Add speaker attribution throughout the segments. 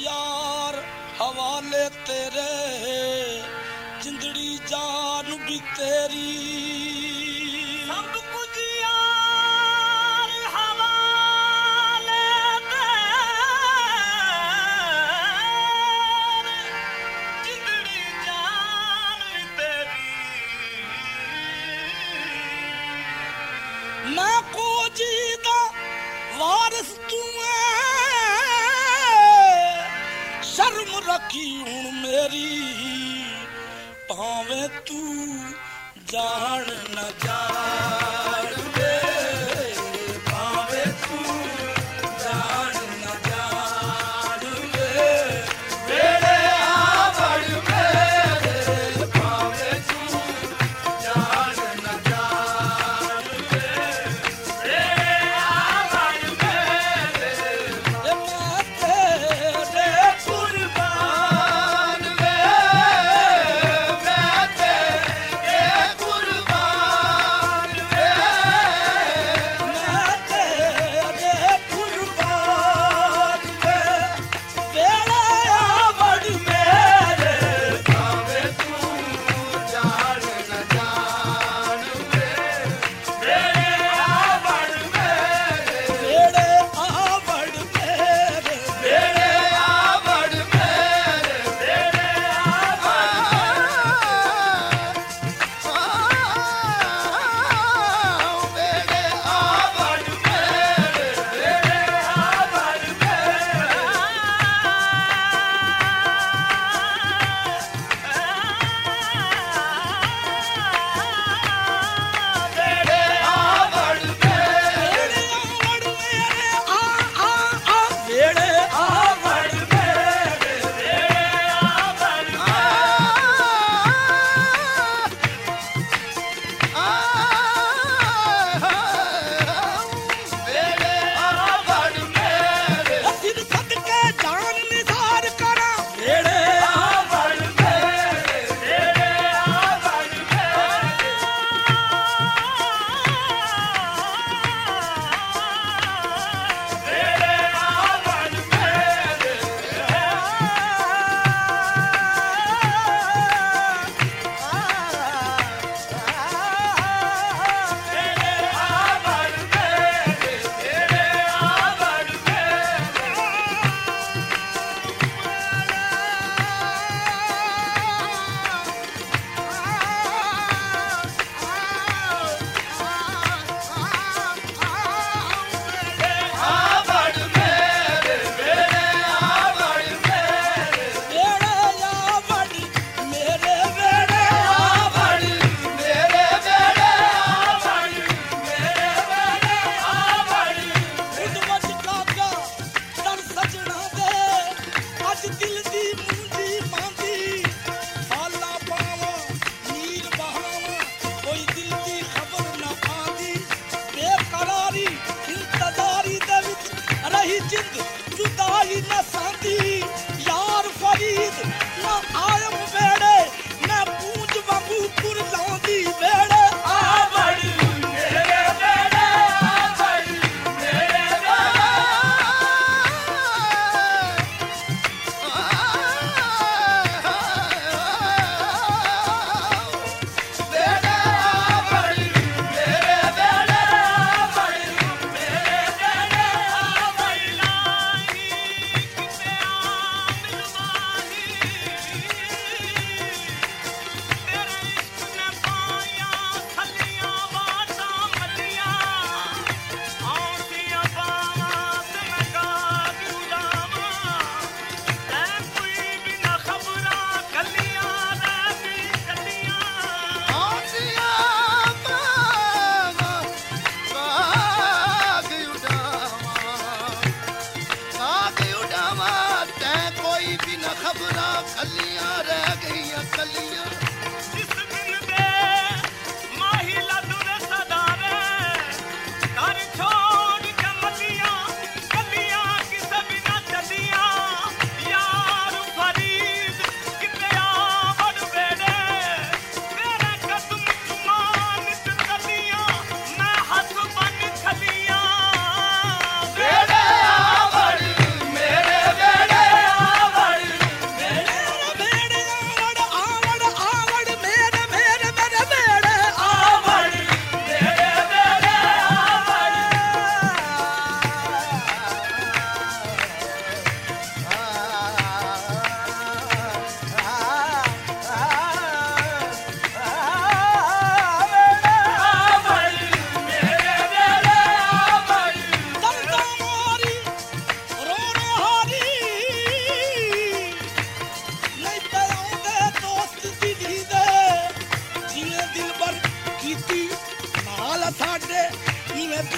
Speaker 1: यार हवाले तेरे जिंदड़ी जान भी तेरी
Speaker 2: सब कुछ यार हवाले तेरे जिंदड़ी जान भी तेरी
Speaker 1: मैं को जीदा वारिस तू शर्म रखी हूं मेरी भावे तू जान न जान दे भावे तू जान न जान दे मेरे आवड़ मेरे भावे तू जान न जान दे मेरे आवड़ मेरे मैं तेरे कुर्बान वे मैं तेरे कुर्बान वे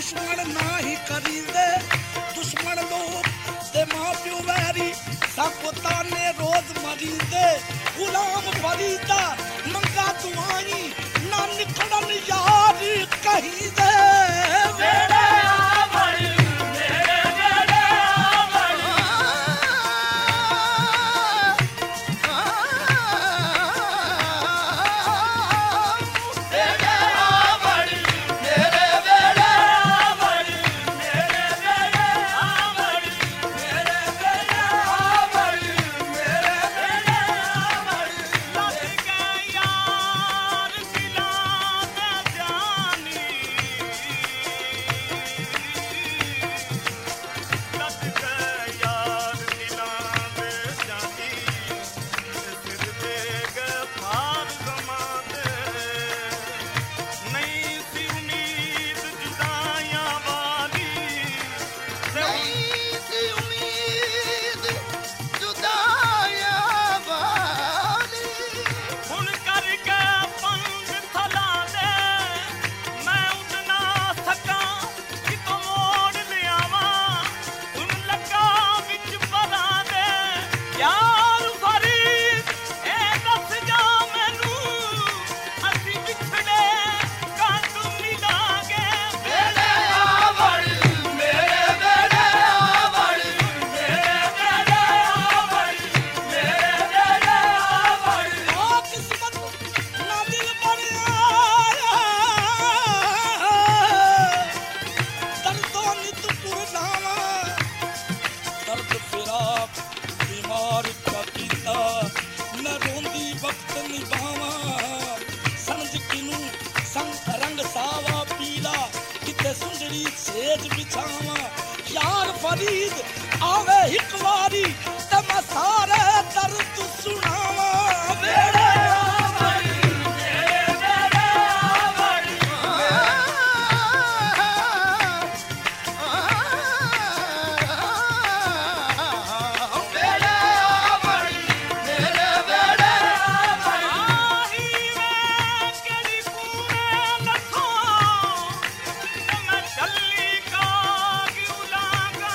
Speaker 1: दुश्मन ना ही करींदे दुश्मन लोग ते मां प्यो वैरी सबको ताने रोज मरींदे गुलाम फरीदा मंगा दुआई ना निकलन यार कहीं दे वेड़े आवड़ी मेरे वेड़े आवड़ी वेड़े आवड़ी मेरे वेड़े आवड़ी मेरे वेड़े आवड़ी मेरे वेड़े आवड़ी मेरे वेड़े आवड़ी
Speaker 2: लग के यार दिलां ते जानी लग के यार दिलां ते जानी सिर ते गए पार ज़माने नहीं सी उम्मीद जुदाइयां वाली
Speaker 1: नहीं सी उम्मीद जुदाइयां वाली
Speaker 2: हुण करके पंग थला दे मैं उड़ना सकां कितों मोड़ लियावां हुण लगा विच पला दे यार फरीद ए दस जा मैनू असीं विछड़े कद मिलांगे
Speaker 1: वेड़े आवड़ी मेरे वेड़े आवड़ी मेरे वेड़े आवड़ी मेरे वेड़े आवड़ी ओ किस्मत ना दिल बनया दर्दों नित पुरनावा दर्द फिराक बीमार चकीता मैं रोंदी वक्त निभावा समझ किनू संग रंग सावा पीला किते सुंदरी सेज बिछावा यार फरीद आवे एक वारी ते मैं सारे दर्द सुनावा वेड़े आवड़ी मेरे वेड़े आवड़ी वेड़े आवड़ी मेरे वेड़े आवड़ी
Speaker 2: आही वे केड़ी पूरे लखों ते मैं चली काग उलांगा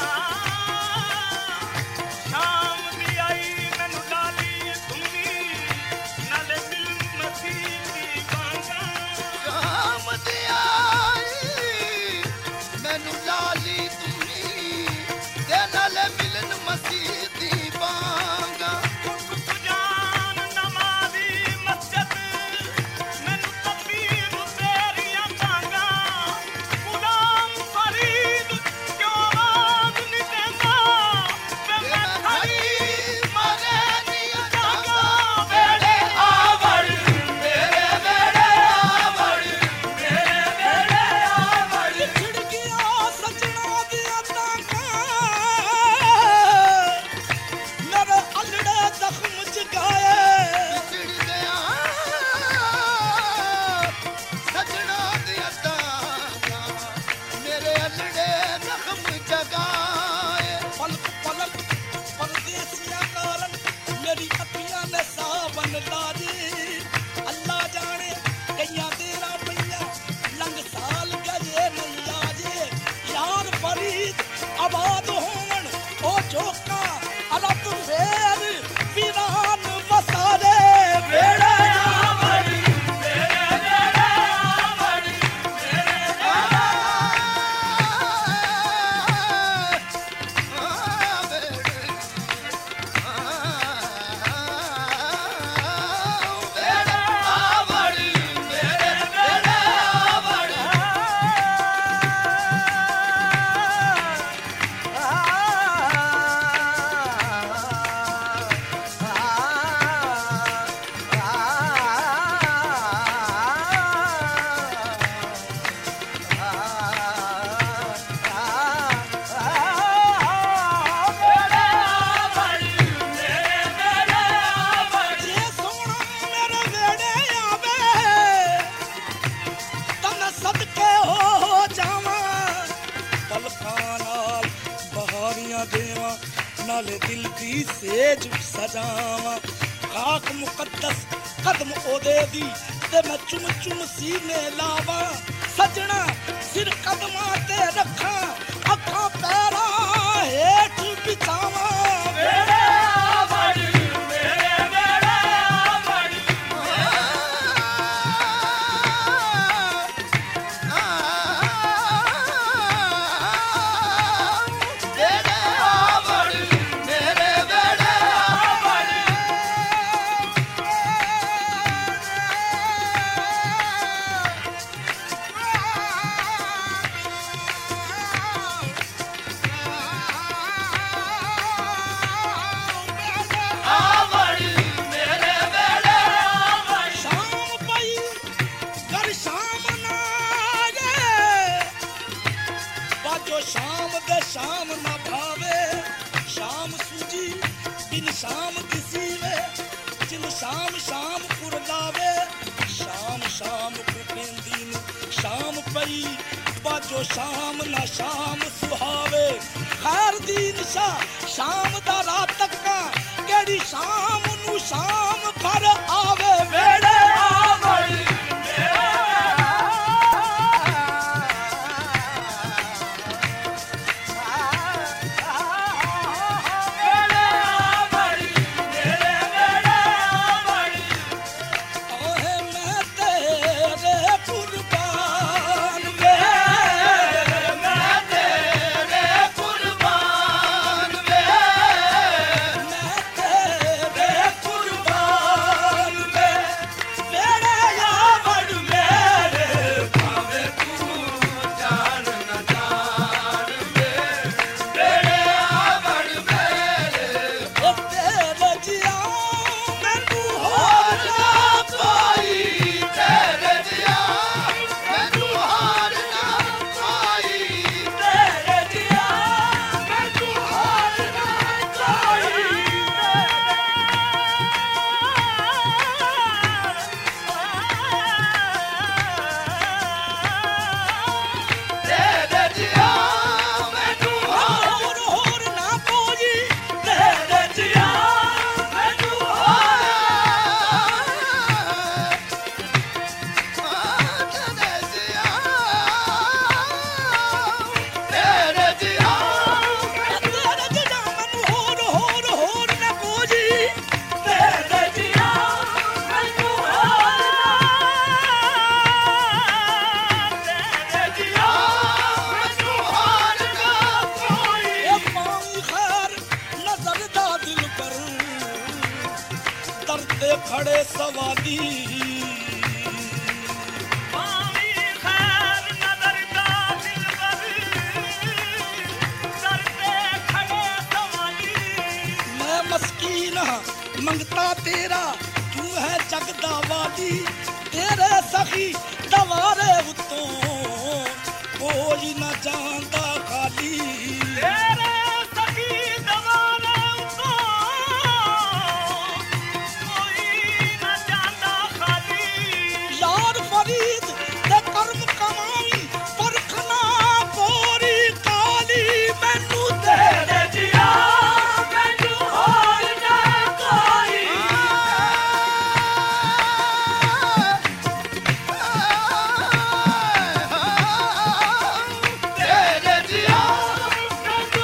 Speaker 2: शाम दी आई मैनू डाली तुम्मी नाले दिल मसीती बांगा
Speaker 1: शाम दी आई मैनू लाली तुम्ही ते नाले मिलन मसीती बांगा
Speaker 2: सुजान नमाज़ी मस्जिद मैनू तबीर तेरियां बांगा गुलाम फरीद क्यों आवाज़ नहीं देंदा वे मैं खड़ी
Speaker 1: मरे दिया
Speaker 2: जागा
Speaker 1: वेड़े आवड़ी मेरे वेड़े आवड़ी मेरे वेड़े आवड़ी खिड़कियां सजना दिया ताका मेरे अल्लड़े जख्म जगाए चिड़ गया सजना दिया ताका मेरे अल्लड़े जख्म जगाए पलक पलक परदेसिया कारण मेरी अखियां ने सावन लाजी अल्लाह जाने कईयां तेरा पैया लंग साल गजे नहीं आजे यार फरीद आबाद होवन ओ चौका अलग फेर वीरान वसारे वेड़े आवड़ी मेरे वेड़े आवड़ी मेरे वेड़े आवड़ी मेरे वेड़े आवड़ी ये सोना मेरे वेड़े आवे तन सदके हो जावा पलकां नाल बहारियां देवा नाले दिल दी सेज सजावा खाक मुकद्दस कदम ओदे दी ते मैं चुम चुम सीने लावा सजना ਸਿਰ ਕਦਮਾਂ ਤੇ ਰੱਖਾਂ ਅੱਖਾਂ ਪੈਰਾਂ ਹੇਠ ਬਿਛਾਵਾਂ ਵੇੜੇ ਆ ਵੜ ਮੇਰੇ ਵੇੜੇ ਆ ਵੜ ਵੇੜੇ ਆ ਵੜ ਮੇਰੇ ਵੇੜੇ ਆ ਵੜ शाम दे शाम ना भावे शाम सूजी बिन शाम किसी वे जिन शाम शाम पुरलावे शाम शाम कुपेंदी शाम पई बाजो शाम ना शाम सुहावे खैर दी निशा शाम दा रात तक केड़ी शाम नू शाम घर आवे वेड़े आवड़ी खड़े सवादी पानी खैर नजर का दिल पर डरते खड़े सवादी मैं मस्कीन मंगता तेरा तू है जगदा वादी तेरे सखी दवारे उतों कोई न जानदा खाली तेरे सखी दवारे उतों फरीद ते कर्म कमाई परखना पोरी काली मैनू तेरे जिया मैनू होर ना कोई तेरे जिया मैनू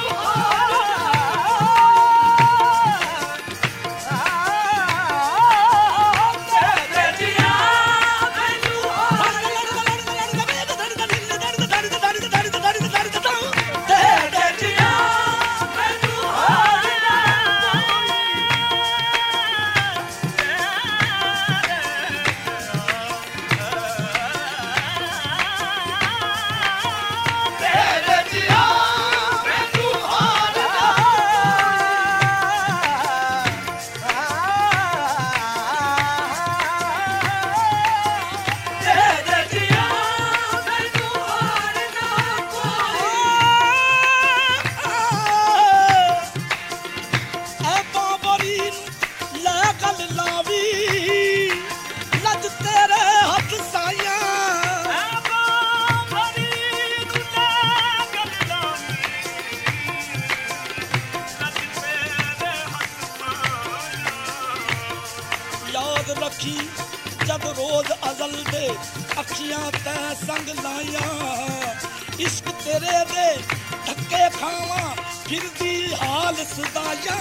Speaker 1: रखी जब रोज अजल दे अखियां तै संग लाइया इश्क तेरे दे धक्के खावा फिरदी हाल सदाया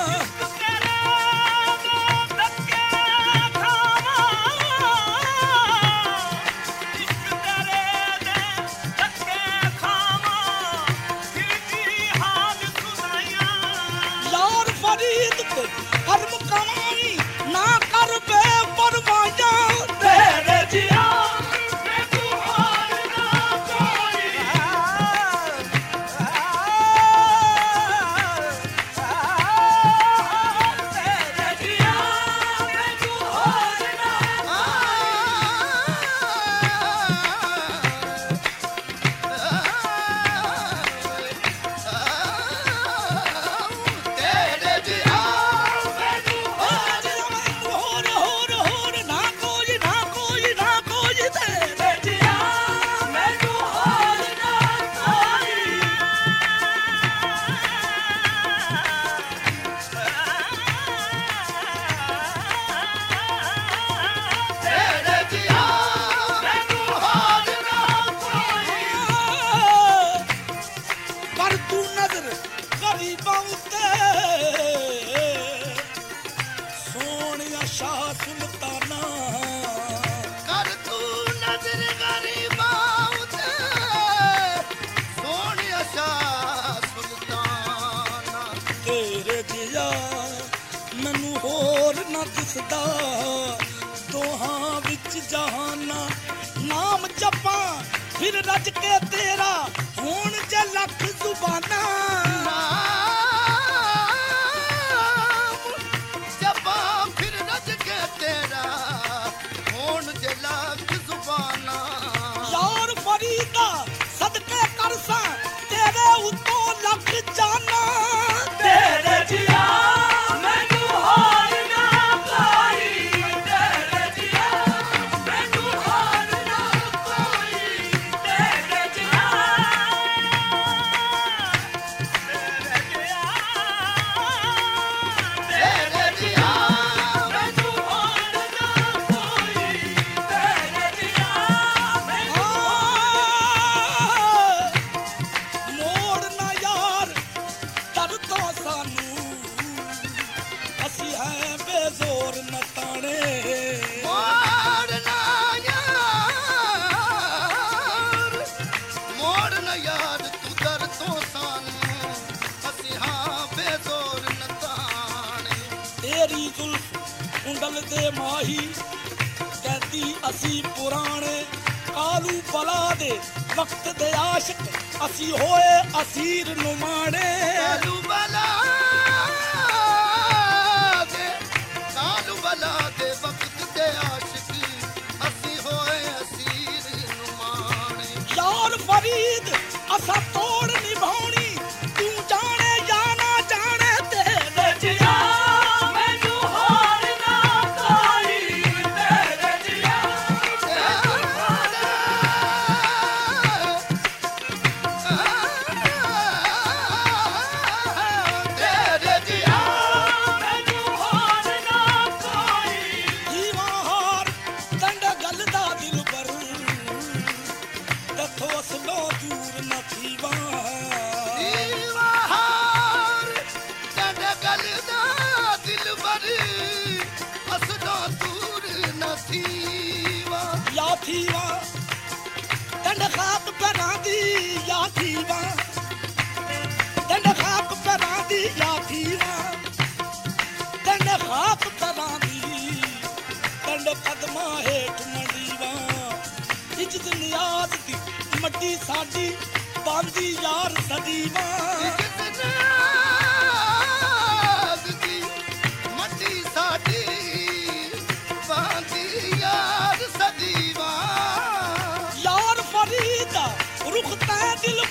Speaker 1: दोहां विच जहाना नाम जपा फिर रज के तेरा होण जे लख जुबाना
Speaker 3: जपा फिर रज के तेरा होण जे लख जुबाना
Speaker 1: यार फरीदा सदके करसा तेरे उतो लख जाना तेरे जिया दे माही कहती असी पुराने कालू बला दे वक्त दे आशिक असी होए असीर नुमाने
Speaker 3: कालू बला दे वक्त दे आशिक असी होए असीर नुमाने
Speaker 1: यार फरीद असा तोड़ निभानी तू जाने या ना जाने तेरे जिया दंड खाक परांदी या थीवा दंड खाक परांदी या थीवा दंड खाक परांदी दंड कदमा हेठ मंडीवा इज्जत नियाज दी मट्टी साडी बांदी यार सदीवा
Speaker 3: इज्जत नियाज दी मट्टी साडी बांदी यार सदीवा
Speaker 1: यार फरीदा रुख तै दिल